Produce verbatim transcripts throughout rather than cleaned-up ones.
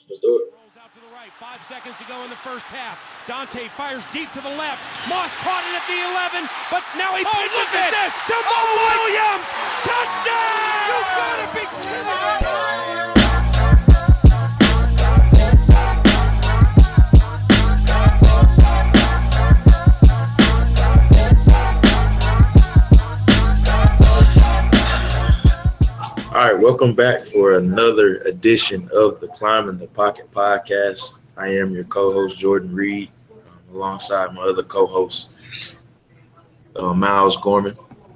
Let's do it. Rolls out to the right. Five seconds to go in the first half. Dante fires deep to the left. Moss caught it at the eleven, but now he Oh, pitches look at it this! to Mo Oh, my- Williams. Touchdown! You gotta be kidding me! All right, welcome back for another edition of the Climb in the Pocket podcast. I am your co-host, Jordan Reed, um, alongside my other co-host, uh, Miles Gorman,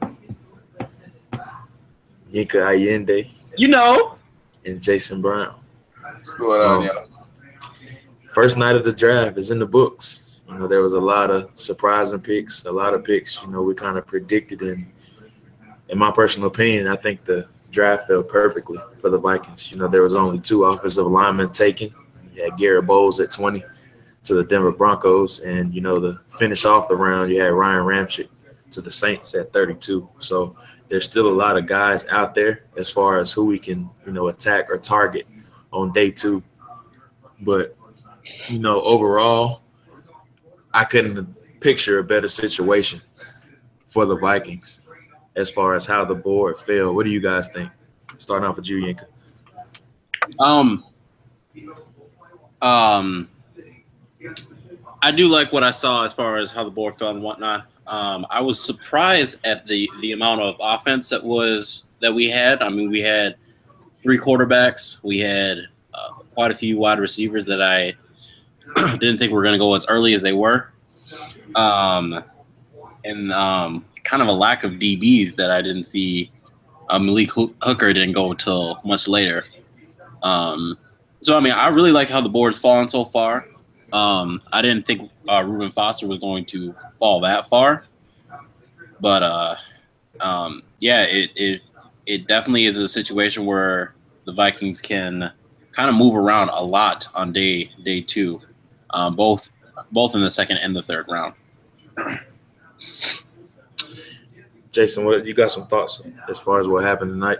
Yinka Allende, You know. and Jason Brown. What's going on, Um, y'all? First night of the draft is in the books. You know, there was a lot of surprising picks, a lot of picks, you know, we kind of predicted. And in my personal opinion, I think the draft fell perfectly for the Vikings. You know, there was only two offensive linemen taken. You had Garrett Bowles at twenty to the Denver Broncos. And, you know, to finish off the round, you had Ryan Ramczyk to the Saints at thirty-two. So there's still a lot of guys out there as far as who we can, you know, attack or target on day two. But, you know, overall, I couldn't picture a better situation for the Vikings as far as how the board fell. What do you guys think? Starting off with you, Yinka. Um. Um. I do like what I saw as far as how the board fell and whatnot. Um, I was surprised at the the amount of offense that was that we had. I mean, we had three quarterbacks. We had uh, quite a few wide receivers that I didn't think were going to go as early as they were. Um, and um, kind of a lack of D Bs that I didn't see. Uh, Malik Hooker didn't go until much later. Um, so, I mean, I really like how the board's fallen so far. Um, I didn't think uh, Reuben Foster was going to fall that far. But, uh, um, yeah, it, it it definitely is a situation where the Vikings can kind of move around a lot on day day two, um, both both in the second and the third round. Jason, what you got some thoughts as far as what happened tonight?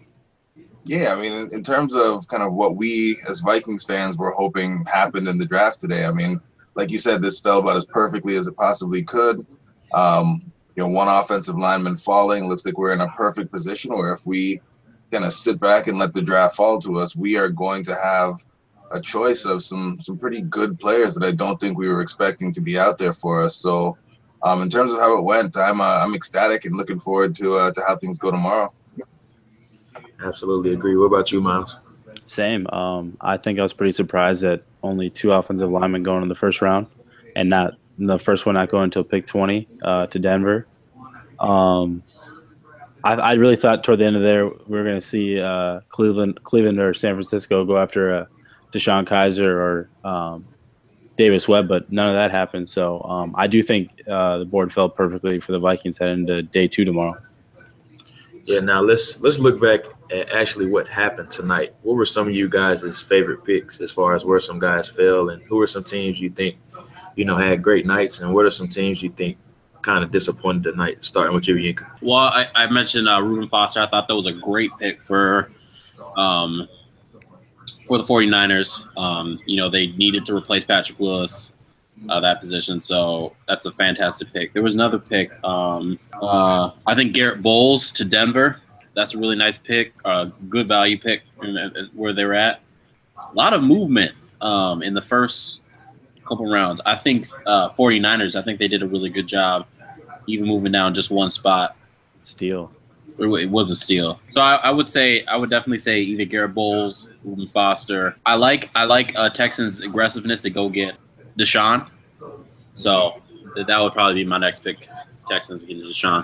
Yeah, I mean, in, in terms of kind of what we as Vikings fans were hoping happened in the draft today, I mean, like you said, this fell about as perfectly as it possibly could. Um, you know, one offensive lineman falling, looks like we're in a perfect position where if we kind of sit back and let the draft fall to us, we are going to have a choice of some some pretty good players that I don't think we were expecting to be out there for us. So um, in terms of how it went, I'm uh, I'm ecstatic and looking forward to uh, to how things go tomorrow. Absolutely agree. What about you, Miles? Same. Um, I think I was pretty surprised that only two offensive linemen going in the first round, and not the first one not going until pick twenty uh, to Denver. Um, I, I really thought toward the end of there we were going to see uh, Cleveland, Cleveland or San Francisco go after uh, Deshaun Kaiser or um, Davis Webb, but none of that happened. So um, I do think uh, the board fell perfectly for the Vikings heading into day two tomorrow. Yeah, now let's let's look back at actually what happened tonight. What were some of you guys' favorite picks as far as where some guys fell, and who were some teams you think, you know, had great nights, and what are some teams you think kind of disappointed tonight? Starting with you, Yinka. Well, I, I mentioned uh, Reuben Foster. I thought that was a great pick for um, for the 49ers. Um, you know, they needed to replace Patrick Willis, uh, that position, so that's a fantastic pick. There was another pick. Um, uh, I think Garrett Bowles to Denver. That's a really nice pick, uh, good value pick in, in, where they're at. A lot of movement um, in the first couple rounds. I think uh, 49ers, I think they did a really good job even moving down just one spot. Steal. It was a steal. So I, I would say, I would definitely say either Garrett Bowles, Reuben Foster. I like I like uh, Texans' aggressiveness to go get Deshaun. So that would probably be my next pick, Texans getting Deshaun.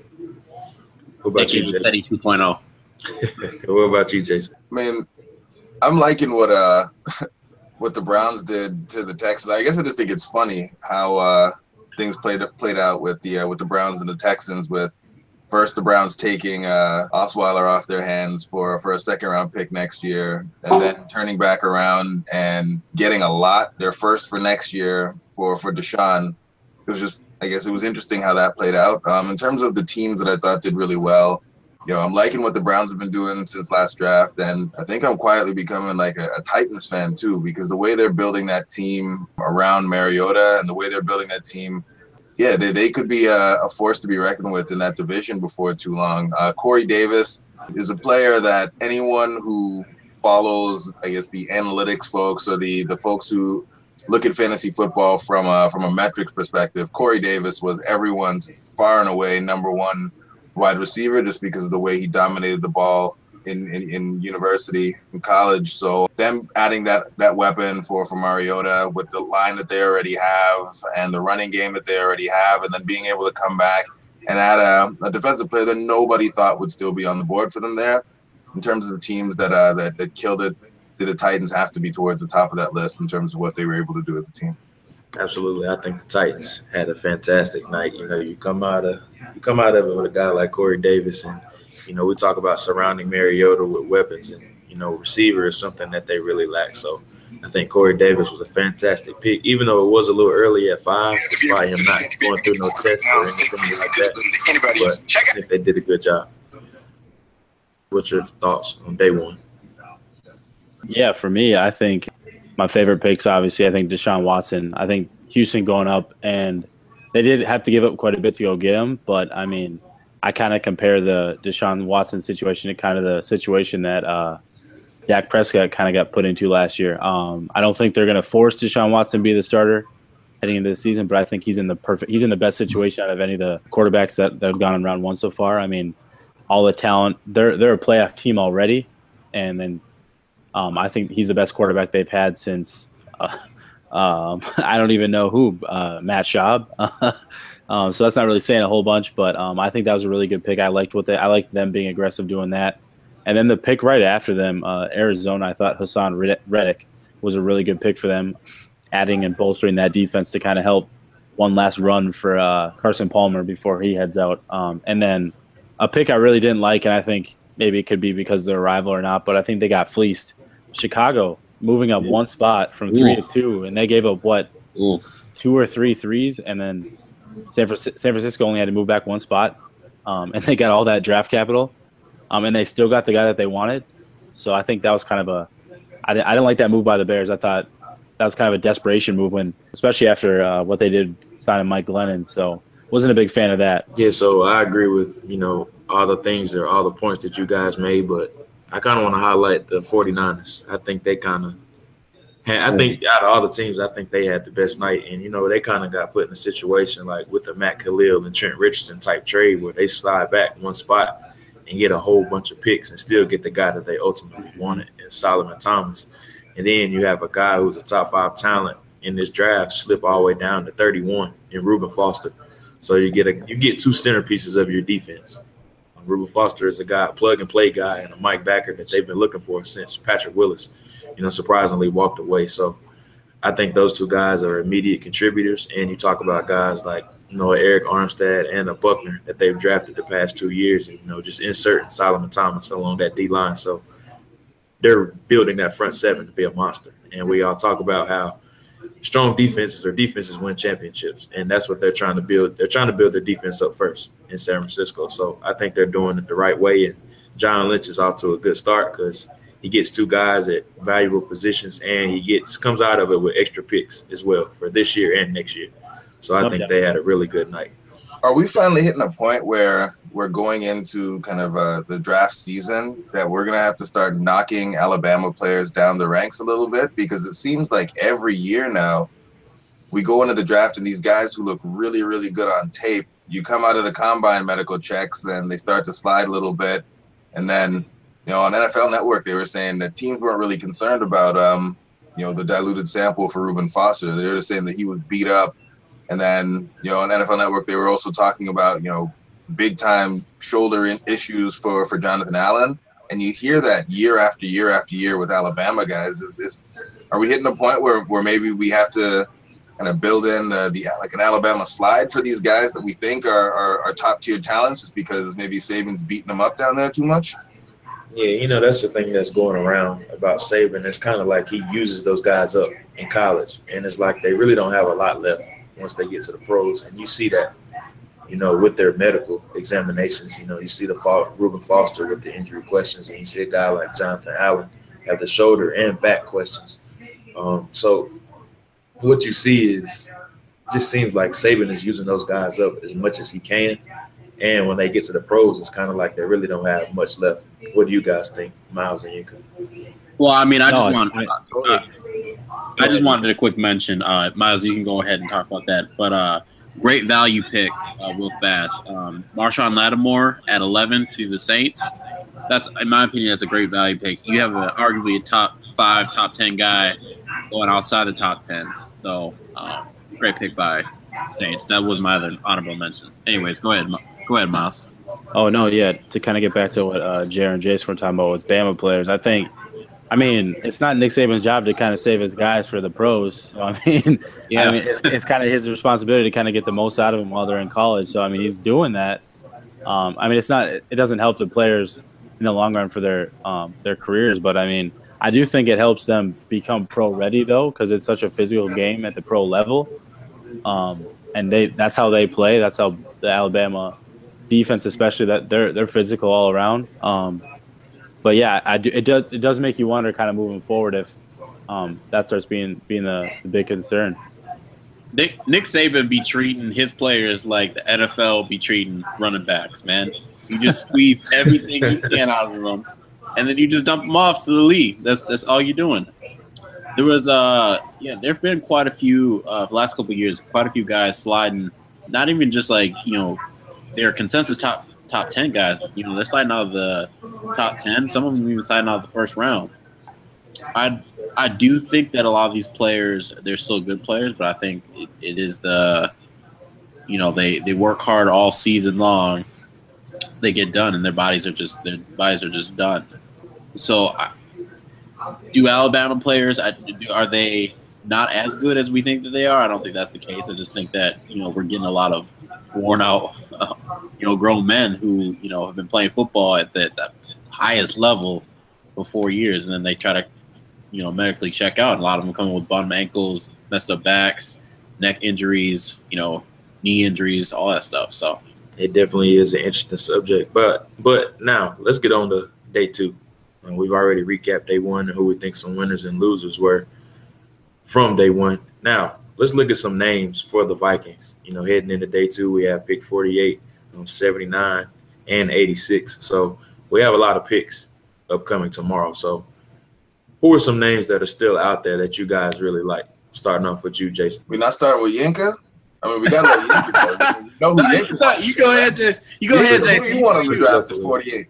What about you, Jason? two point oh. What about you, Jason? I mean, I'm liking what uh what the Browns did to the Texans. I guess I just think it's funny how uh, things played played out with the uh, with the Browns and the Texans. With first the Browns taking uh, Osweiler off their hands for for a second round pick next year, and then turning back around and getting a lot, their first for next year for for Deshaun. It was just, I guess it was interesting how that played out. Um, in terms of the teams that I thought did really well, you know, I'm liking what the Browns have been doing since last draft, and I think I'm quietly becoming like a, a Titans fan too, because the way they're building that team around Mariota and the way they're building that team, yeah, they, they could be a, a force to be reckoned with in that division before too long. Uh, Corey Davis is a player that anyone who follows, I guess, the analytics folks or the the folks who look at fantasy football from a, from a metrics perspective, Corey Davis was everyone's far and away number one wide receiver just because of the way he dominated the ball in, in, in university and college. So them adding that that weapon for, for Mariota with the line that they already have and the running game that they already have, and then being able to come back and add a, a defensive player that nobody thought would still be on the board for them there. In terms of the teams that uh, that, that killed it, the Titans have to be towards the top of that list in terms of what they were able to do as a team. Absolutely. I think the Titans had a fantastic night. You know, you come out of you come out of it with a guy like Corey Davis, and, you know, we talk about surrounding Mariota with weapons, and, you know, receiver is something that they really lack. So I think Corey Davis was a fantastic pick, even though it was a little early at five, despite him not going through no tests or anything like that. But I think they did a good job. What's your thoughts on day one? Yeah, for me, I think my favorite picks, obviously, I think Deshaun Watson. I think Houston going up, and they did have to give up quite a bit to go get him. But, I mean, I kind of compare the Deshaun Watson situation to kind of the situation that uh, Dak Prescott kind of got put into last year. Um, I don't think they're going to force Deshaun Watson to be the starter heading into the season, but I think he's in the perfect – he's in the best situation out of any of the quarterbacks that, that have gone in round one so far. I mean, all the talent – they're they're a playoff team already, and then – Um, I think he's the best quarterback they've had since uh, um, I don't even know who, uh, Matt Schaub. um, so that's not really saying a whole bunch, but um, I think that was a really good pick. I liked what they, I liked them being aggressive doing that. And then the pick right after them, uh, Arizona, I thought Hassan Reddick was a really good pick for them, adding and bolstering that defense to kind of help one last run for uh, Carson Palmer before he heads out. Um, and then a pick I really didn't like, and I think maybe it could be because of their rival or not, but I think they got fleeced. Chicago moving up one spot from three Ooh. to two, and they gave up what Ooh. two or three threes, and then San Francisco, San Francisco only had to move back one spot, um, and they got all that draft capital, um, and they still got the guy that they wanted. So I think that was kind of a I, I didn't like that move by the Bears. I thought that was kind of a desperation move, when, especially after uh, what they did signing Mike Glennon. So wasn't a big fan of that. Yeah, so I agree with, you know, all the things or all the points that you guys made, but I kind of want to highlight the 49ers. I think they kind of had – I think out of all the teams, I think they had the best night. And, you know, they kind of got put in a situation like with the Matt Khalil and Trent Richardson type trade where they slide back one spot and get a whole bunch of picks and still get the guy that they ultimately wanted, in Solomon Thomas. And then you have a guy who's a top five talent in this draft slip all the way down to thirty-one in Reuben Foster. So you get a you get two centerpieces of your defense. Reuben Foster is a guy, a plug-and-play guy, and a Mike Backer that they've been looking for since Patrick Willis, you know, surprisingly walked away. So I think those two guys are immediate contributors. And you talk about guys like, you know, Eric Armstead and a Buckner that they've drafted the past two years, and, you know, just inserting Solomon Thomas along that D-line. So they're building that front seven to be a monster. And we all talk about how strong defenses or defenses win championships, and that's what they're trying to build. They're trying to build their defense up first in San Francisco. So I think they're doing it the right way, and John Lynch is off to a good start because he gets two guys at valuable positions, and he gets comes out of it with extra picks as well for this year and next year. So I think they had a really good night. Are we finally hitting a point where we're going into kind of uh, the draft season that we're going to have to start knocking Alabama players down the ranks a little bit? Because it seems like every year now we go into the draft and these guys who look really, really good on tape, you come out of the combine medical checks and they start to slide a little bit. And then, you know, on N F L Network, they were saying that teams weren't really concerned about, um, you know, the diluted sample for Reuben Foster. They were just saying that he was beat up. And then, you know, on N F L Network, they were also talking about, you know, big time shoulder in issues for, for Jonathan Allen. And you hear that year after year after year with Alabama guys. Is, is are we hitting a point where, where maybe we have to kind of build in the, the like an Alabama slide for these guys that we think are, are, are top tier talents just because maybe Saban's beating them up down there too much? Yeah, you know, that's the thing that's going around about Saban. It's kind of like he uses those guys up in college, and it's like they really don't have a lot left once they get to the pros, and you see that you know, with their medical examinations. You know, you see the fall, Reuben Foster with the injury questions, and you see a guy like Jonathan Allen have the shoulder and back questions. Um, so what you see is just seems like Saban is using those guys up as much as he can. And when they get to the pros, it's kind of like they really don't have much left. What do you guys think, Miles and Yinka? Well, I mean, I No, just want I- uh, I just wanted a quick mention. Uh, Miles, you can go ahead and talk about that. But uh, great value pick, uh, real fast. Um, Marshawn Lattimore at eleven to the Saints. That's, in my opinion, that's a great value pick. You have a, arguably a top five, top ten guy going outside the top ten. So, um, great pick by Saints. That was my other honorable mention. Anyways, go ahead. Go ahead, Miles. Oh, no, yeah, to kind of get back to what uh, Jared and Jason were talking about with Bama players, I think, I mean, it's not Nick Saban's job to kind of save his guys for the pros. So, I mean, Yeah. I mean it's, it's kind of his responsibility to kind of get the most out of them while they're in college. So, I mean, he's doing that. Um, I mean, it's not – it doesn't help the players in the long run for their um, their careers. But, I mean, I do think it helps them become pro-ready, though, because it's such a physical game at the pro level. Um, and they that's how they play. That's how the Alabama – defense, especially, that they're they're physical all around. Um, but yeah, I do, it does it does make you wonder, kind of moving forward, if um, that starts being being the, the big concern. Nick, Nick Saban be treating his players like the N F L be treating running backs. Man, you just squeeze everything you can out of them, and then you just dump them off to the league. That's that's all you're doing. There was uh yeah, there've been quite a few uh, the last couple of years, quite a few guys sliding. Not even just like you know. They're consensus top top ten guys. You know, they're sliding out of the top ten. Some of them even sliding out of the first round. I I do think that a lot of these players, they're still good players, but I think it, it is the, you know, they, they work hard all season long. They get done, and their bodies are just their bodies are just done. So, I, do Alabama players I, do, are they not as good as we think that they are? I don't think that's the case. I just think that you know we're getting a lot of worn out, uh, you know, grown men who, you know, have been playing football at the, the highest level for four years, and then they try to, you know, medically check out. And a lot of them coming with bottom ankles, messed up backs, neck injuries, you know, knee injuries, all that stuff. So it definitely is an interesting subject. But but now let's get on to day two. And we've already recapped day one and who we think some winners and losers were from day one. Now, let's look at some names for the Vikings. You know, heading into day two, we have pick forty-eight, um, seventy-nine, and eighty-six. So we have a lot of picks upcoming tomorrow. So who are some names that are still out there that you guys really like? Starting off with you, Jason. We're not starting with Yinka. I mean, we got to let Yinka go. We know who Yinka is. You go ahead, Jason. You go Yinka, ahead, who Jason. you want him to draft at forty-eight?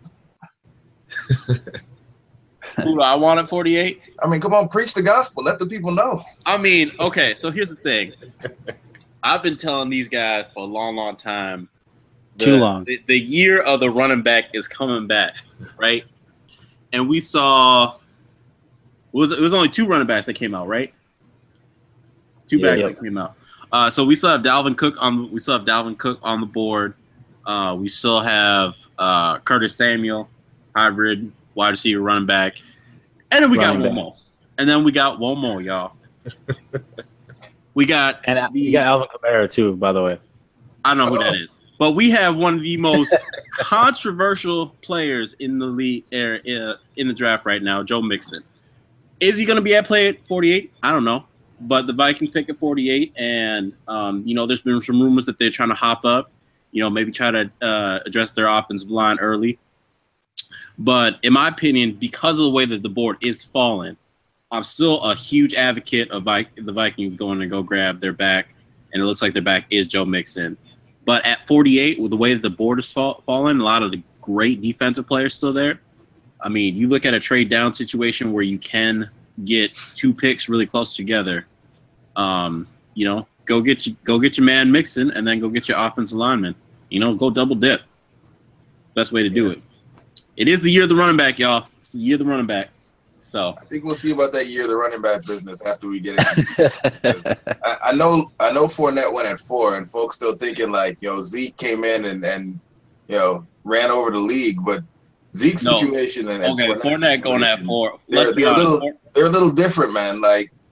Who do I want at forty-eight? I mean, come on, preach the gospel. Let the people know. I mean, okay, so here's the thing. I've been telling these guys for a long, long time. The, Too long. The, the year of the running back is coming back, right? And we saw it was it was only two running backs that came out, right? Two Yeah, backs yeah. that came out. Uh, so we still have Dalvin Cook on. We still have Dalvin Cook on the board. Uh, we still have uh, Curtis Samuel, hybrid wide receiver, running back, and then we Running got one back. more. And then we got one more, y'all. We got And uh, the, you got Alvin Kamara, too, by the way. I don't know who that is, but we have one of the most controversial players in the league er, uh, in the draft right now, Joe Mixon. Is he going to be at play at forty-eight? I don't know, but the Vikings pick at forty-eight, and um, you know, there's been some rumors that they're trying to hop up, you know, maybe try to uh, address their offensive line early. But in my opinion, because of the way that the board is falling, I'm still a huge advocate of Vi- the Vikings going to go grab their back, and it looks like their back is Joe Mixon. But at forty-eight, with the way that the board is fall- falling, a lot of the great defensive players still there. I mean, you look at a trade down situation where you can get two picks really close together. Um, you know, go get you, go get your man Mixon, and then go get your offensive lineman. You know, go double dip. Best way to do it. It is the year of the running back, y'all. It's the year of the running back. So I think we'll see about that year of the running back business after we get it. I, I know I know Fournette went at four, and folks still thinking like, yo, Zeke came in and, and you know, ran over the league, but Zeke's No. situation and, and okay, Fournette's Fournette going at situation, four. They're, Let's be they're, a honest. little, they're a little different, man. Like,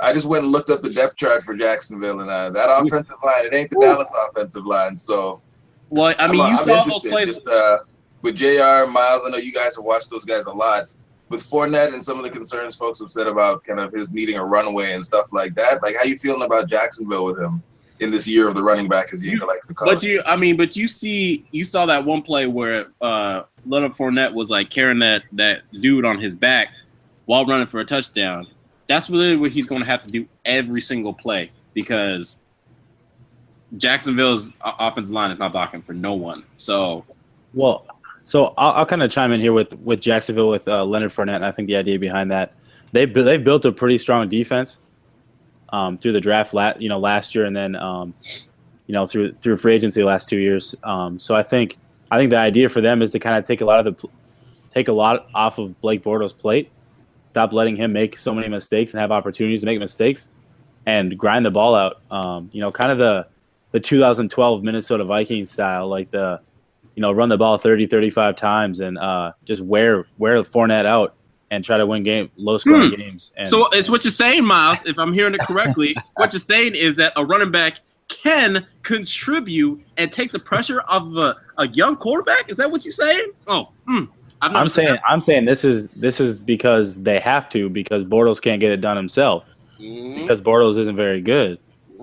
I just went and looked up the depth chart for Jacksonville, and uh, that offensive line, it ain't the Dallas offensive line. So, well, I mean, I'm, you I'm saw those interested. plays. Just, uh, with J R, Miles, I know you guys have watched those guys a lot. With Fournette and some of the concerns folks have said about kind of his needing a runway and stuff like that, like how you feeling about Jacksonville with him in this year of the running back, as Yinka likes to call But it? you, I mean, but you see, you saw that one play where uh, Leonard Fournette was like carrying that that dude on his back while running for a touchdown. That's really what he's going to have to do every single play because Jacksonville's offensive line is not blocking for no one. So, well. So I'll, I'll kind of chime in here with, with Jacksonville with uh, Leonard Fournette, and I think the idea behind that, they've they've built a pretty strong defense um, through the draft, la- you know, last year, and then um, you know through through free agency the last two years. Um, so I think I think the idea for them is to kind of take a lot of the take a lot off of Blake Bortles' plate, stop letting him make so many mistakes and have opportunities to make mistakes, and grind the ball out. Um, you know, kind of the the two thousand twelve Minnesota Vikings style, like the you know, run the ball thirty, thirty-five times and uh, just wear wear Fournette out and try to win game low scoring hmm. games. And, so it's what you're saying, Miles, if I'm hearing it correctly, what you're saying is that a running back can contribute and take the pressure off of a, a young quarterback? Is that what you're saying? Oh, hmm. I'm, I'm saying I'm saying this is this is because they have to because Bortles can't get it done himself mm-hmm. because Bortles isn't very good.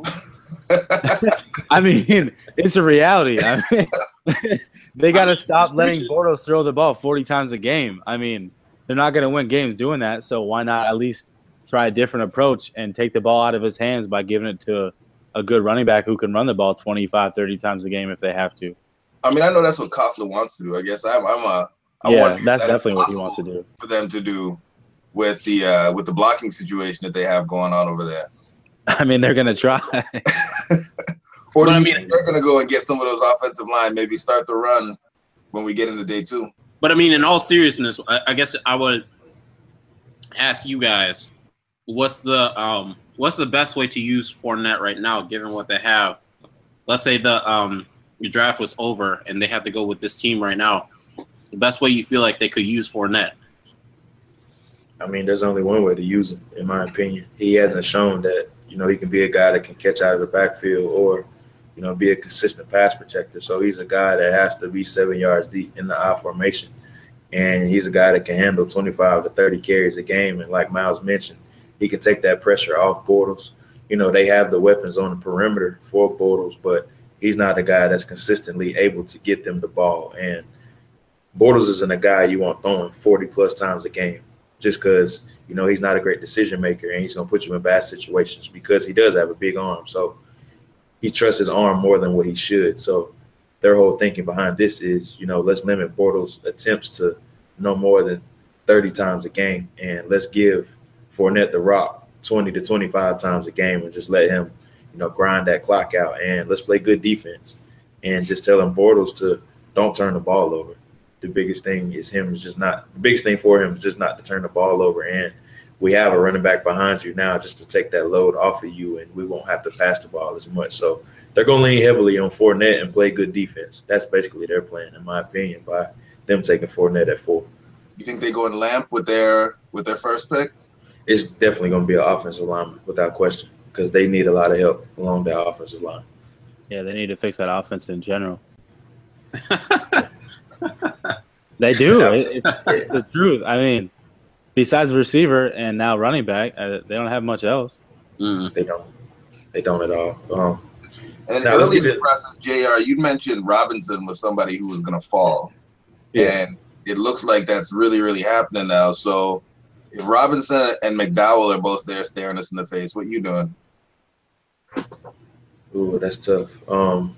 I mean, it's a reality. I mean, they got to stop letting Bortles throw the ball forty times a game. I mean, they're not going to win games doing that, so why not at least try a different approach and take the ball out of his hands by giving it to a, a good running back who can run the ball twenty-five, thirty times a game if they have to. I mean, I know that's what Coughlin wants to do. I guess I'm, I'm a I yeah, that's that definitely what he wants to do for them to do with the uh, with the blocking situation that they have going on over there. I mean, they're going to try. Or do you I mean, think they're going to go and get some of those offensive line, maybe start the run when we get into day two? But, I mean, in all seriousness, I, I guess I would ask you guys, what's the um, what's the best way to use Fournette right now, given what they have? Let's say the, um, the draft was over and they have to go with this team right now. The best way you feel like they could use Fournette? I mean, there's only one way to use him, in my opinion. He hasn't shown that, you know, he can be a guy that can catch out of the backfield or, you know, be a consistent pass protector. So he's a guy that has to be seven yards deep in the I formation. And he's a guy that can handle twenty-five to thirty carries a game. And like Miles mentioned, he can take that pressure off Bortles. You know, they have the weapons on the perimeter for Bortles, but he's not a guy that's consistently able to get them the ball. And Bortles isn't a guy you want throwing forty plus times a game, just because, you know, he's not a great decision maker and he's going to put you in bad situations because he does have a big arm. So he trusts his arm more than what he should. So their whole thinking behind this is, you know, let's limit Bortles' attempts to no more than thirty times a game, and let's give Fournette the rock twenty to twenty-five times a game and just let him, you know, grind that clock out. And let's play good defense and just tell him Bortles to don't turn the ball over. The biggest thing is him is just not – the biggest thing for him is just not to turn the ball over. And we have a running back behind you now just to take that load off of you, and we won't have to pass the ball as much. So they're going to lean heavily on Fournette and play good defense. That's basically their plan, in my opinion, by them taking Fournette at four. You think they go in Lamp with their with their first pick? It's definitely going to be an offensive lineman without question because they need a lot of help along that offensive line. Yeah, they need to fix that offense in general. They do. It's, it's the truth. I mean, besides receiver and now running back, uh, they don't have much else. Mm. They don't. They don't at all. Um, and early in the process, J R, you mentioned Robinson was somebody who was going to fall. Yeah. And it looks like that's really, really happening now. So if Robinson and McDowell are both there staring us in the face, what are you doing? Ooh, that's tough. Um,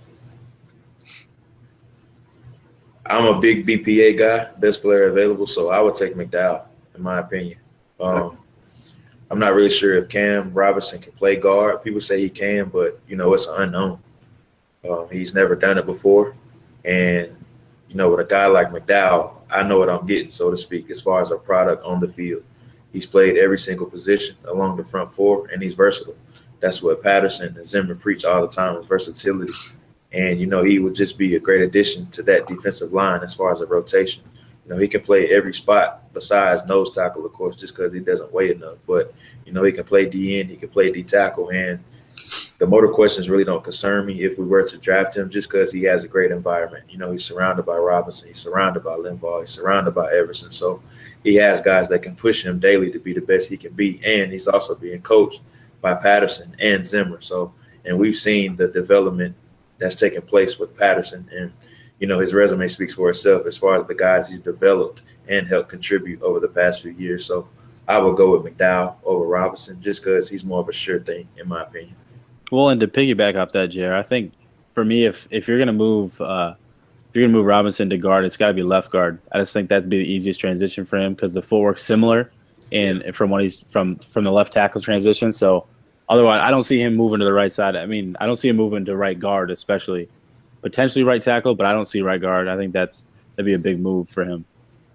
I'm a big B P A guy, best player available, so I would take McDowell, in my opinion. Um, I'm not really sure if Cam Robinson can play guard. People say he can, but, you know, it's an unknown. Um, he's never done it before. And, you know, with a guy like McDowell, I know what I'm getting, so to speak, as far as a product on the field. He's played every single position along the front four, and he's versatile. That's what Patterson and Zimmer preach all the time, is versatility. And, you know, he would just be a great addition to that defensive line as far as a rotation. You know, he can play every spot besides nose tackle, of course, just because he doesn't weigh enough. But, you know, he can play D end, he can play D tackle, and the motor questions really don't concern me if we were to draft him, just because he has a great environment. You know, he's surrounded by Robinson, he's surrounded by Linval, he's surrounded by Everson. So he has guys that can push him daily to be the best he can be. And he's also being coached by Patterson and Zimmer. So, and we've seen the development that's taken place with Patterson. And, you know, his resume speaks for itself as far as the guys he's developed and helped contribute over the past few years. So I would go with McDowell over Robinson just because he's more of a sure thing, in my opinion. Well, and to piggyback off that, Jer, I think for me, if if you're gonna move, uh, if you're gonna move Robinson to guard, it's got to be left guard. I just think that'd be the easiest transition for him because the footwork's similar, and from what he's from from the left tackle transition. So otherwise, I don't see him moving to the right side. I mean, I don't see him moving to right guard, especially potentially right tackle, but I don't see right guard. I think that's that'd be a big move for him.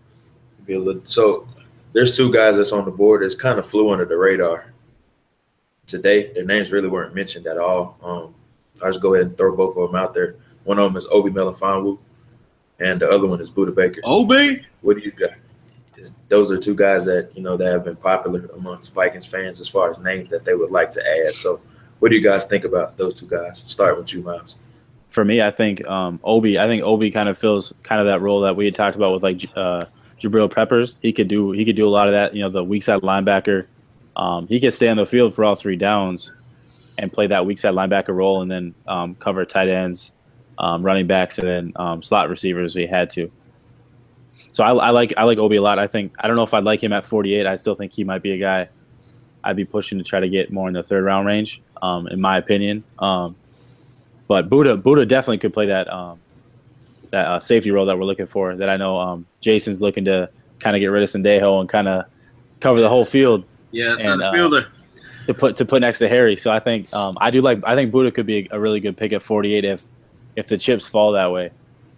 So there's two guys that's on the board that's kind of flew under the radar today. Their names really weren't mentioned at all. Um, I'll just go ahead and throw both of them out there. One of them is Obi Melifonwu, and the other one is Budda Baker. Obi? What do you got? Those are two guys that, you know, that have been popular amongst Vikings fans as far as names that they would like to add. So what do you guys think about those two guys? Start with you, Miles. For me, I think um, Obi. I think Obi kind of fills kind of that role that we had talked about with like uh, Jabril Peppers. He could do he could do a lot of that. You know, the weak side linebacker. Um, he could stay on the field for all three downs and play that weak side linebacker role, and then um, cover tight ends, um, running backs, and then um, slot receivers if he had to. So I, I like I like Obi a lot. I think I don't know if I'd like him at forty-eight. I still think he might be a guy I'd be pushing to try to get more in the third round range, um, in my opinion. Um, but Budda Budda definitely could play that um, that uh, safety role that we're looking for. That I know um, Jason's looking to kind of get rid of Sendejo and kind of cover the whole field. Yeah, and, center fielder. Uh, to put to put next to Harry. So I think um, I do like I think Budda could be a, a really good pick at forty-eight if if the chips fall that way.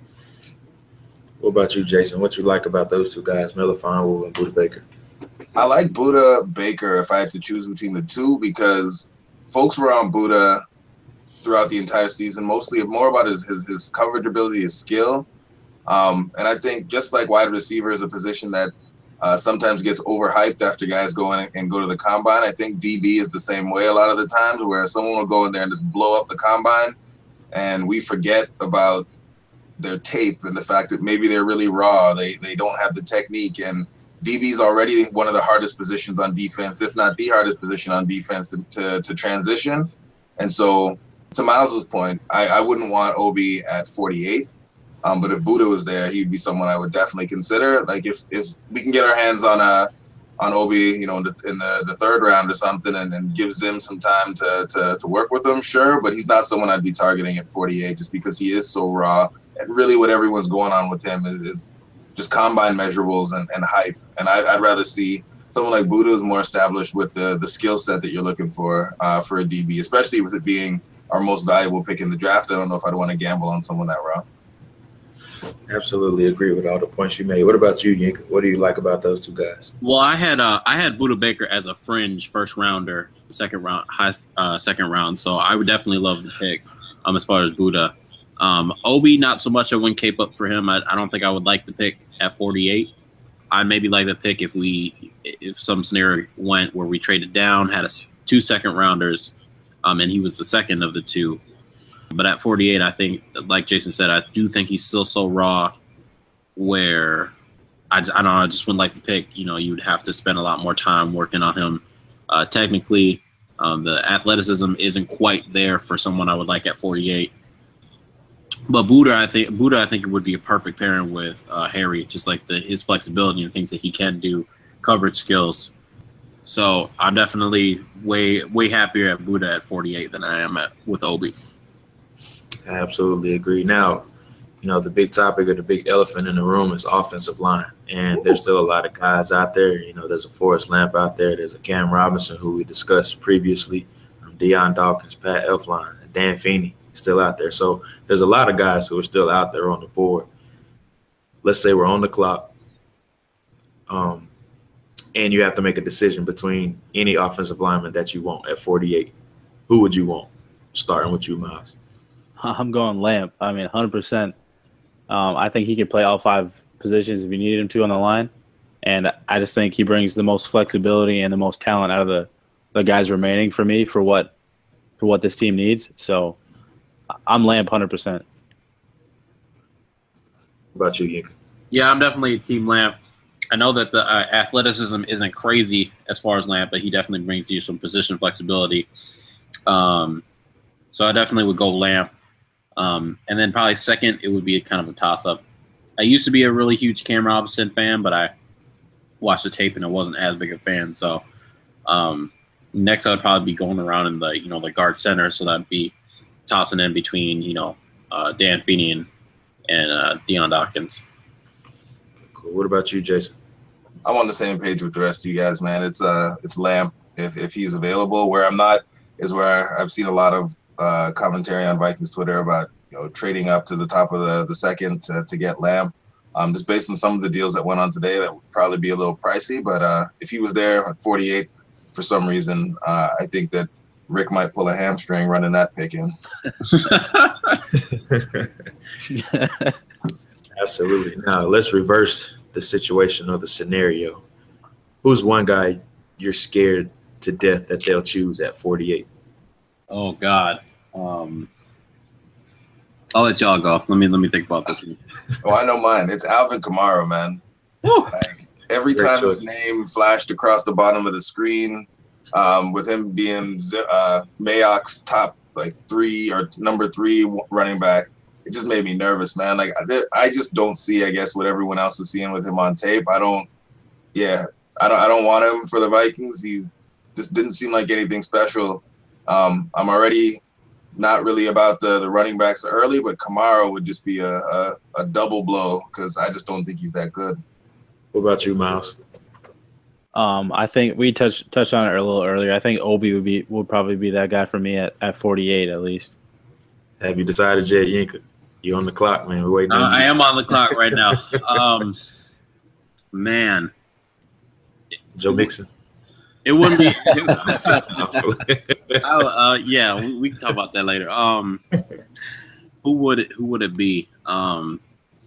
What about you, Jason? What you like about those two guys, Melifonwu and Budda Baker? I like Budda Baker if I had to choose between the two because folks were on Budda throughout the entire season, mostly more about his his, his coverage ability, his skill. Um, and I think just like wide receiver is a position that Uh, sometimes gets overhyped after guys go in and go to the combine. I think D B is the same way a lot of the times where someone will go in there and just blow up the combine and we forget about their tape and the fact that maybe they're really raw. They they don't have the technique, and D B is already one of the hardest positions on defense, if not the hardest position on defense to, to, to transition. And so to Miles's point, I, I wouldn't want Obi at forty-eight. Um, but if Budda was there, he'd be someone I would definitely consider. Like if, if we can get our hands on a on Obi, you know, in the, in the, the third round or something, and, and gives him some time to, to to work with him, sure. But he's not someone I'd be targeting at forty-eight just because he is so raw. And really, what everyone's going on with him is, is just combine measurables and, and hype. And I'd, I'd rather see someone like Budda is more established with the the skill set that you're looking for uh, for a D B, especially with it being our most valuable pick in the draft. I don't know if I'd want to gamble on someone that raw. Absolutely agree with all the points you made. What about you, Yinka? What do you like about those two guys? Well, I had uh, I had Budda Baker as a fringe first rounder, second round, high uh, second round. So I would definitely love the pick. Um, as far as Budda, um, Obi, not so much. I wouldn't cape up for him. I, I don't think I would like the pick at forty-eight. I maybe like the pick if we if some scenario went where we traded down, had a two second rounders, um, and he was the second of the two. But at forty-eight, I think, like Jason said, I do think he's still so raw where I, I don't know, I just wouldn't like to pick. You know, you would have to spend a lot more time working on him. Uh, technically, um, the athleticism isn't quite there for someone I would like at forty-eight. But Budda, I think Budda, I think it would be a perfect pairing with uh, Harry, just like the his flexibility and things that he can do, coverage skills. So I'm definitely way way happier at Budda at forty-eight than I am at with Obi. I absolutely agree. Now, you know, the big topic or the big elephant in the room is offensive line. And there's still a lot of guys out there. You know, there's a Forrest Lamp out there. There's a Cam Robinson, who we discussed previously, um, Deion Dawkins, Pat Elflein, and Dan Feeney still out there. So there's a lot of guys who are still out there on the board. Let's say we're on the clock, um, and you have to make a decision between any offensive lineman that you want at forty-eight. Who would you want? Starting with you, Miles. I'm going Lamp. I mean, one hundred percent. Um, I think he could play all five positions if you needed him to on the line. And I just think he brings the most flexibility and the most talent out of the, the guys remaining for me for what for what this team needs. So I'm Lamp one hundred percent. What about you, Yinka? Yeah, I'm definitely Team Lamp. I know that the uh, athleticism isn't crazy as far as Lamp, but he definitely brings you some position flexibility. Um, so I definitely would go Lamp. Um, and then probably second, it would be kind of a toss-up. I used to be a really huge Cam Robinson fan, but I watched the tape and I wasn't as big a fan. So um, next, I would probably be going around in the you know the guard center, so that'd be tossing in between you know uh, Dan Feeney and, and uh, Deion Dawkins. Cool. What about you, Jason? I'm on the same page with the rest of you guys, man. It's uh, it's Lamp if if he's available. Where I'm not is where I've seen a lot of uh, commentary on Vikings Twitter about you know trading up to the top of the the second to, to get Lamp. Um, just based on some of the deals that went on today, that would probably be a little pricey. But uh, if he was there at forty-eight, for some reason, uh, I think that Rick might pull a hamstring running that pick in. Absolutely. Now let's reverse the situation or the scenario. Who's one guy you're scared to death that they'll choose at forty-eight? Oh God. Um, I'll let y'all go. Let me let me think about this one. Oh, I know mine. It's Alvin Kamara, man. Like, every Great time choice. his name flashed across the bottom of the screen, um, with him being uh, Mayock's top like three or number three running back, it just made me nervous, man. Like I, I just don't see, I guess, what everyone else is seeing with him on tape. I don't, yeah, I don't, I don't want him for the Vikings. He just didn't seem like anything special. Um, I'm already not really about the, the running backs early, but Kamara would just be a, a, a double blow because I just don't think he's that good. What about you, Miles? Um, I think we touched touched on it a little earlier. I think Obi would be would probably be that guy for me at, at forty-eight at least. Have you decided yet, Yinka? You on the clock, man. We're waiting. Uh, on you. I am on the clock right now. Um, man, Joe Mixon. it wouldn't be. I, uh, yeah, we, we can talk about that later. Um, who would it, who would it be? Um,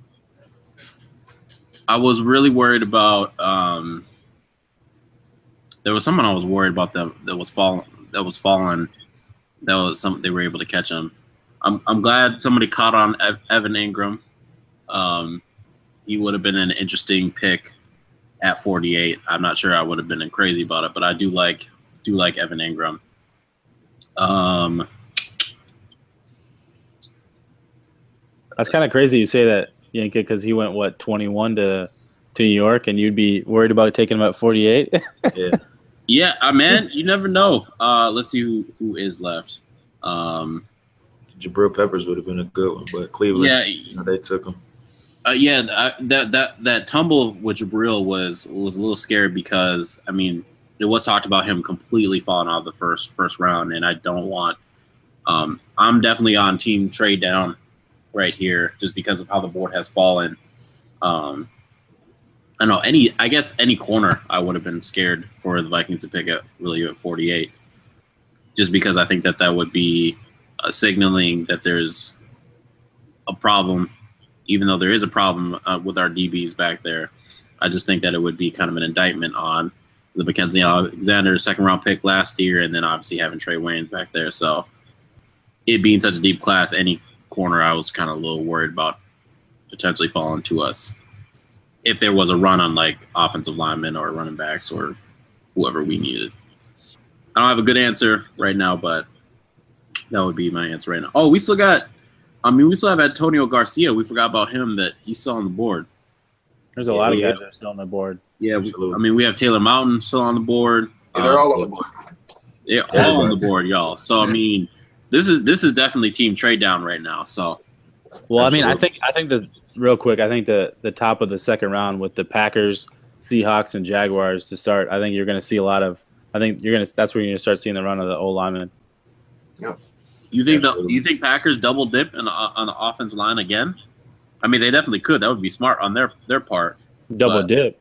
I was really worried about. Um, there was someone I was worried about that that was falling. That was falling. That was some. They were able to catch him. I'm I'm glad somebody caught on Ev- Evan Ingram. Um, he would have been an interesting pick at forty-eight. I'm not sure I would have been crazy about it, but I do like do like Evan Ingram. Um, That's kind of crazy you say that, Yinka, because he went what twenty-one to to New York, and you'd be worried about taking him at forty-eight. Yeah. yeah, uh, man, you never know. Uh, let's see who, who is left. Um, Jabril Peppers would have been a good one, but Cleveland, yeah, you know, they took him. Uh, yeah, I, that that that tumble with Jabril was was a little scary because I mean it was talked about him completely falling out of the first first round, and I don't want. Um, I'm definitely on team trade down right here just because of how the board has fallen. Um, I don't know any. I guess any corner I would have been scared for the Vikings to pick up really at forty-eight, just because I think that that would be uh, signaling that there's a problem. Even though there is a problem uh, with our D Bs back there, I just think that it would be kind of an indictment on the Mackenzie Alexander second round pick last year, and then obviously having Trey Waynes back there. So it being such a deep class, any corner I was kind of a little worried about potentially falling to us if there was a run on like offensive linemen or running backs or whoever we needed. I don't have a good answer right now, but that would be my answer right now. Oh, we still got. I mean, we still have Antonio Garcia. We forgot about him that he's still on the board. There's a Yeah, lot of yeah. guys that are still on the board. Yeah, we, Absolutely. I mean, we have Taylor Mountain still on the board. Yeah, they're Um, all on the board. They're all on the board, y'all. So I mean, this is this is definitely team trade down right now. So Well, I mean, I Absolutely. think I think the real quick, I think the the top of the second round with the Packers, Seahawks, and Jaguars to start. I think you're going to see a lot of. I think you're going to. That's where you're going to start seeing the run of the O linemen. you think the Absolutely. you think Packers double dip on the, on the offensive line again? I mean, they definitely could. That would be smart on their their part. Double But- dip.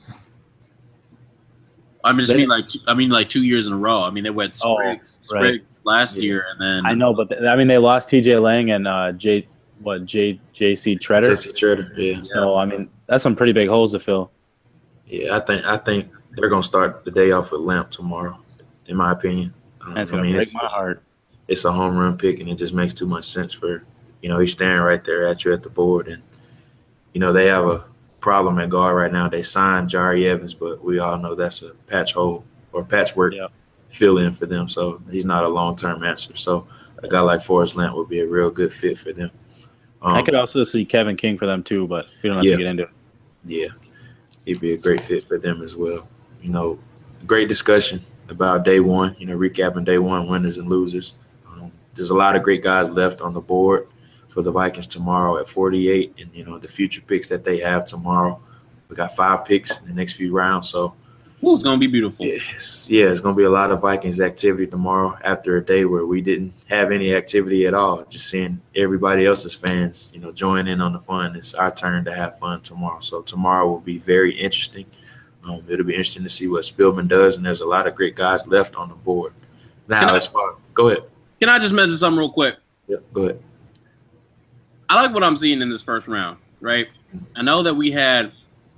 I mean, just They- mean like two, I mean like two years in a row. I mean, they went Oh, Sprigg, right. Sprigg last Yeah. year, and then I know, but th- I mean, they lost T J Lang and uh, J what J J C Treader. Jesse Treader, yeah. So I mean, that's some pretty big holes to fill. Yeah, I think I think they're gonna start the day off with Lamp tomorrow, in my opinion. Um, That's I gonna mean, break it's, my heart. it's a home run pick, and it just makes too much sense for you know he's staring right there at you at the board, and you know they have a problem at guard right now. They signed Jari Evans, but we all know that's a patch hole or patchwork Yeah. fill in for them. So he's not a long term answer. So a guy like Forrest Lamp would be a real good fit for them. Um, I could also see Kevin King for them too, but we don't have Yeah. to get into it. Yeah, he'd be a great fit for them as well. You know, great discussion about day one, you know, recapping day one, winners and losers. Um, there's a lot of great guys left on the board for the Vikings tomorrow at forty-eight, and, you know, the future picks that they have tomorrow. We got five picks in the next few rounds, so Ooh, it's gonna be beautiful. Yes, yeah, it's going to be a lot of Vikings activity tomorrow after a day where we didn't have any activity at all. Just seeing everybody else's fans, you know, join in on the fun. It's our turn to have fun tomorrow. So tomorrow will be very interesting. Um, it'll be interesting to see what Spielman does, and there's a lot of great guys left on the board. Now, Can I- as far go ahead. Can I just mention something real quick? Yep, go ahead. I like what I'm seeing in this first round, right? I know that we had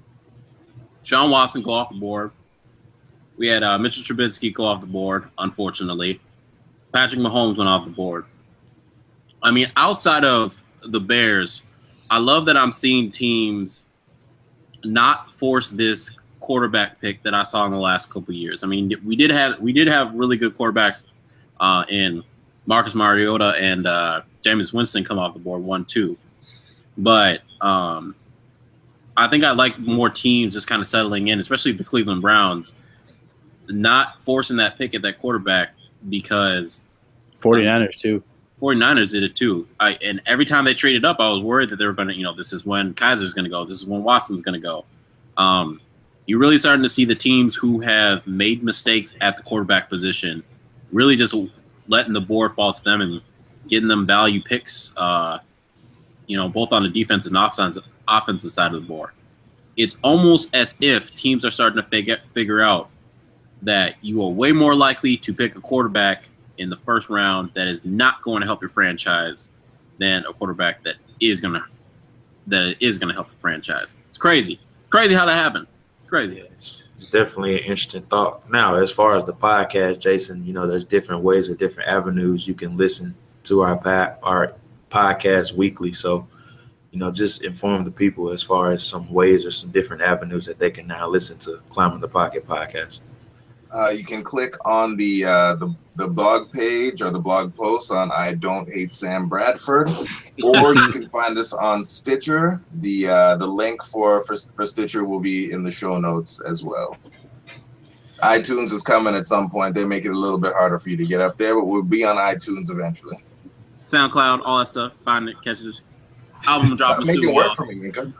Sean Watson go off the board. We had uh, Mitchell Trubisky go off the board, unfortunately. Patrick Mahomes went off the board. I mean, outside of the Bears, I love that I'm seeing teams not force this quarterback pick that I saw in the last couple of years. I mean, we did have we did have really good quarterbacks uh, in Marcus Mariota and uh, Jameis Winston come off the board, one, two. But um, I think I like more teams just kind of settling in, especially the Cleveland Browns, not forcing that pick at that quarterback because 49ers too. 49ers did it too. I, and every time they traded up, I was worried that they were going to, you know, this is when Kaiser's going to go. This is when Watson's going to go. Um, you're really starting to see the teams who have made mistakes at the quarterback position really just letting the board fall to them and getting them value picks, uh, you know, both on the defensive and offensive, offensive side of the board. It's almost as if teams are starting to figure, figure out that you are way more likely to pick a quarterback in the first round that is not going to help your franchise than a quarterback that is gonna that is gonna help your franchise. It's crazy, crazy how that happened. It's crazy. Yeah, it's, it's definitely an interesting thought. Now, as far as the podcast, Jason, you know, there's different ways or different avenues you can listen to our pa- our podcast weekly. So, you know, just inform the people as far as some ways or some different avenues that they can now listen to Climbing the Pocket podcast. Uh, you can click on the, uh, the the blog page or the blog post on I Don't Hate Sam Bradford, or you can find us on Stitcher. The uh, the link for, for for Stitcher will be in the show notes as well. iTunes is coming at some point. They make it a little bit harder for you to get up there, but we'll be on iTunes eventually. SoundCloud, all that stuff. Find it, catch it. Album dropping Make soon. it work y'all. for me, Minka.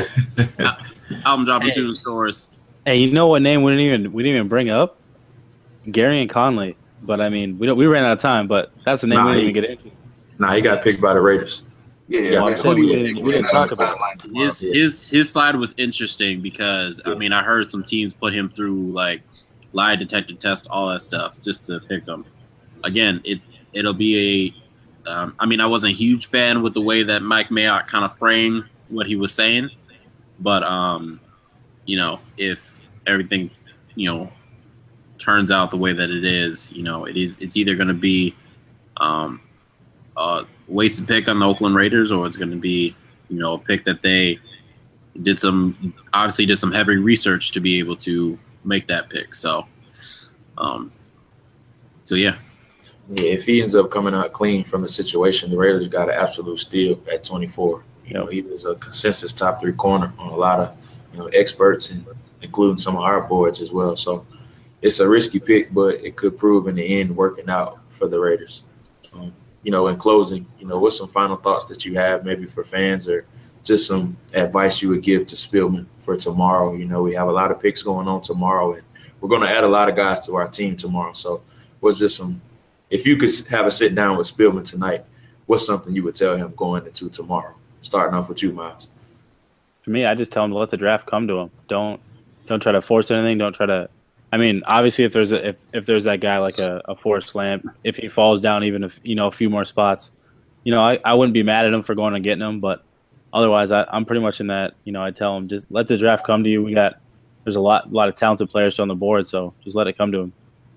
Album dropping Hey. soon in stores. Hey, you know what name we didn't even we didn't even bring up? Gary and Conley. But I mean, we don't we ran out of time. But that's the name Nah, we didn't he- even get into. Nah, he got picked by the Raiders. Yeah, Yeah, yeah. I'm I mean, saying who do we you didn't- think we we're didn't on talk the about timeline tomorrow? His Yeah. his his slide was interesting because I mean I heard some teams put him through like lie detector test, all that stuff, just to pick him. Again, it it'll be a. Um, I mean, I wasn't a huge fan with the way that Mike Mayock kind of framed what he was saying, but um, you know, if everything, you know, turns out the way that it is, you know, it is it's either going to be um, a wasted pick on the Oakland Raiders, or it's going to be, you know, a pick that they did some obviously did some heavy research to be able to make that pick. So, um, so yeah. Yeah, if he ends up coming out clean from the situation, the Raiders got an absolute steal at twenty-four. You know, he was a consensus top three corner on a lot of, you know, experts, and including some of our boards as well. So it's a risky pick, but it could prove in the end working out for the Raiders. Um, you know, in closing, you know, what's some final thoughts that you have maybe for fans, or just some advice you would give to Spielman for tomorrow? You know, we have a lot of picks going on tomorrow, and we're going to add a lot of guys to our team tomorrow. So what's just some – if you could have a sit down with Spielman tonight, what's something you would tell him going into tomorrow? Starting off with you, Miles. For me, I just tell him to let the draft come to him. Don't don't try to force anything. Don't try to. I mean, obviously, if there's a, if if there's that guy like a, a Forrest Lamp, if he falls down even if you know a few more spots, you know, I, I wouldn't be mad at him for going and getting him. But otherwise, I, I'm pretty much in that. You know, I tell them just let the draft come to you. We got there's a lot, lot of talented players on the board, so just let it come to them.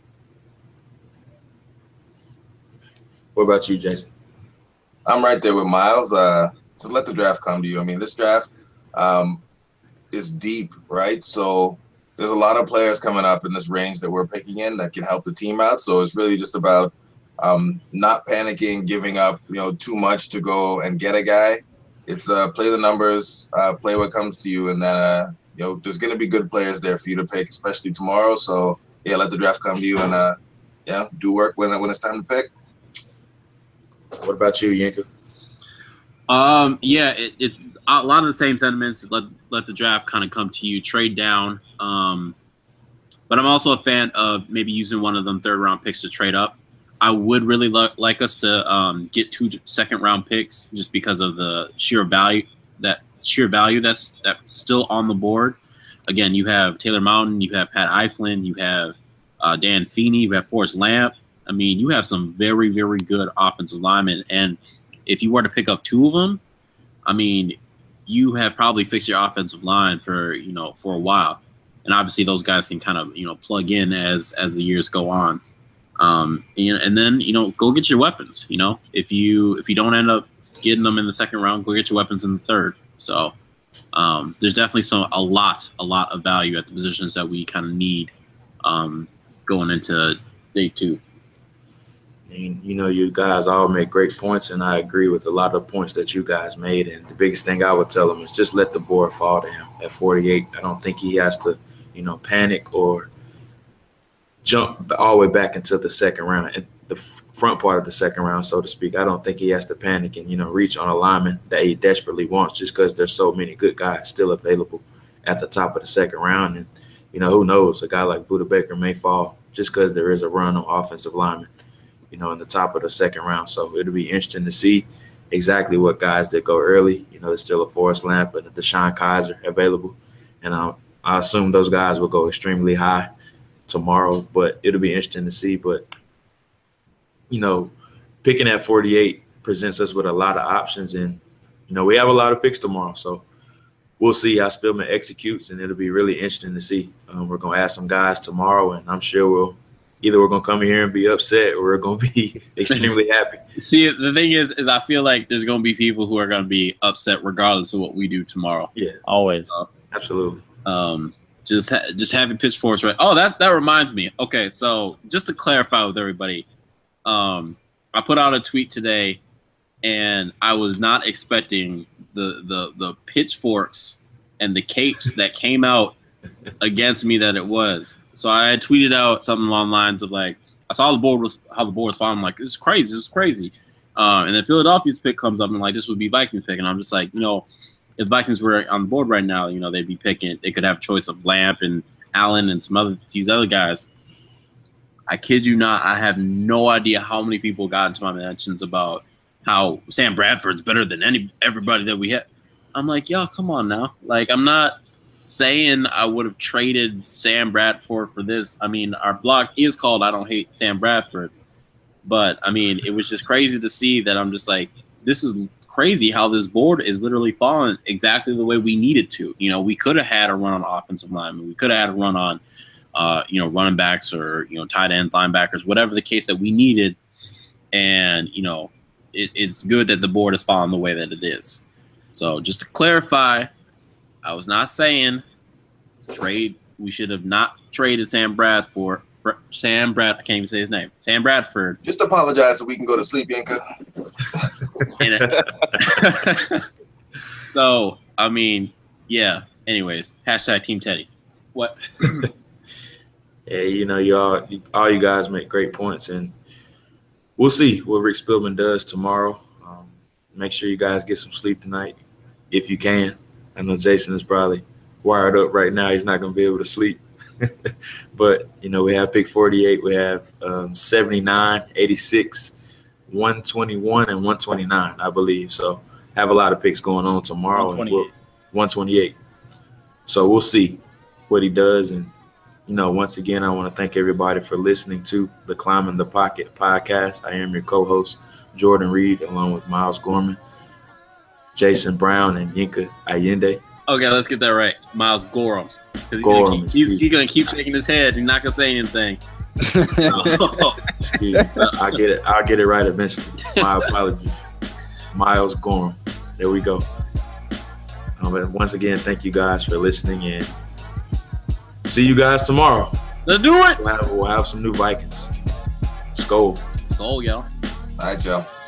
What about you, Jason? I'm right there with Miles. Uh, just let the draft come to you. I mean, this draft um, is deep, right? So there's a lot of players coming up in this range that we're picking in that can help the team out. So it's really just about um, not panicking, giving up, you know, too much to go and get a guy. It's uh, play the numbers, uh, play what comes to you, and then uh, you know there's going to be good players there for you to pick, especially tomorrow. So yeah, let the draft come to you, and uh, yeah, do work when when it's time to pick. What about you, Yinka? Um, yeah, it, it's a lot of the same sentiments. Let let the draft kind of come to you, trade down. Um, but I'm also a fan of maybe using one of them third round picks to trade up. I would really lo- like us to um, get two second round picks just because of the sheer value that sheer value that's that's still on the board. Again, you have Taylor Mountain, you have Pat Eiflin, you have uh, Dan Feeney, you have Forrest Lamp. I mean, you have some very, very good offensive linemen. And if you were to pick up two of them, I mean, you have probably fixed your offensive line for, you know, for a while. And obviously those guys can kind of, you know, plug in as as the years go on. Um, and, and then, you know, go get your weapons. You know, if you if you don't end up getting them in the second round, go get your weapons in the third. So um, there's definitely some a lot, a lot of value at the positions that we kind of need um, going into day two. And, you know, you guys all make great points, and I agree with a lot of points that you guys made. And the biggest thing I would tell him is just let the board fall to him at forty-eight. I don't think he has to, you know, panic or jump all the way back into the second round, and the front part of the second round, so to speak. I don't think he has to panic and, you know, reach on a lineman that he desperately wants just because there's so many good guys still available at the top of the second round. And, you know, who knows, a guy like Budda Baker may fall just because there is a run on offensive linemen, you know, in the top of the second round. So it'll be interesting to see exactly what guys that go early. You know, there's still a Forrest Lamp and a Deshaun Kaiser available. And um, I assume those guys will go extremely high tomorrow, but it'll be interesting to see. But, you know, picking at forty-eight presents us with a lot of options. And, you know, we have a lot of picks tomorrow. So we'll see how Spielman executes, and it'll be really interesting to see. Um, we're going to ask some guys tomorrow, and I'm sure we'll either we're going to come here and be upset or we're going to be extremely happy. See, the thing is, is I feel like there's going to be people who are going to be upset regardless of what we do tomorrow. Yeah, always. Uh, Absolutely. Um, just ha- just having pitchforks, right? Oh, that that reminds me. Okay, so just to clarify with everybody, um, I put out a tweet today, and I was not expecting the the the pitchforks and the capes that came out against me that it was. So I had tweeted out something along the lines of like, I saw the board was how the board was falling. I'm like, this is crazy, this is crazy. Uh, and then Philadelphia's pick comes up and like, this would be Vikings pick, and I'm just like, you know, if Vikings were on the board right now, you know, they'd be picking. They could have a choice of Lamp and Allen and some other these other guys. I kid you not, I have no idea how many people got into my mentions about how Sam Bradford's better than any everybody that we had. I'm like, yo, come on now. Like, I'm not saying I would have traded Sam Bradford for this. I mean, our blog is called I Don't Hate Sam Bradford. But, I mean, it was just crazy to see that I'm just like, this is crazy how this board is literally falling exactly the way we needed to. You know, we could have had a run on offensive linemen. We could have had a run on, uh, you know, running backs or, you know, tight end linebackers, whatever the case that we needed. And, you know, it, it's good that the board is falling the way that it is. So just to clarify, I was not saying trade. We should have not traded Sam Bradford. Sam Brad. I can't even say his name. Sam Bradford. Just apologize so we can go to sleep, Yinka. So I mean, yeah. Anyways, hashtag Team Teddy. What? Yeah, you know, you all, all you guys make great points, and we'll see what Rick Spielman does tomorrow. Um, make sure you guys get some sleep tonight if you can. I know Jason is probably wired up right now. He's not going to be able to sleep. But, you know, we have pick forty-eight. We have um, seventy-nine, eighty-six, one twenty-one, and one twenty-nine, I believe. So have a lot of picks going on tomorrow. one twenty-eight. And we'll, one twenty-eight. So we'll see what he does. And, you know, once again, I want to thank everybody for listening to the Climbing the Pocket podcast. I am your co-host, Jordan Reed, along with Miles Gorman. Jason Brown and Yinka Allende. Okay, let's get that right. Miles Gorham. Because Gorham, he's excuse he, going to keep shaking his head. He's not going to say anything. Oh, Excuse me. I'll get it. I'll get it right eventually. My apologies. Miles Gorham. There we go. Um, and once again, thank you guys for listening, and see you guys tomorrow. let's do it. We'll have, we'll have some new Vikings. Let's go. Let's go, y'all. All right, y'all.